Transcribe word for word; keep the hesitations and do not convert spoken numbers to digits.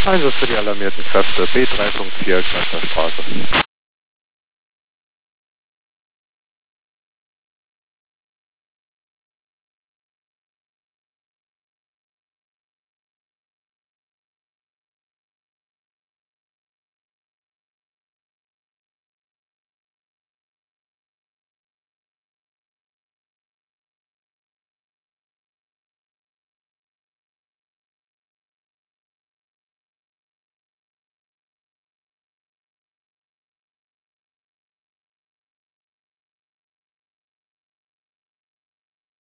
Einsatz für die alarmierten Kräfte B drei Punkt vier Gleister Straße.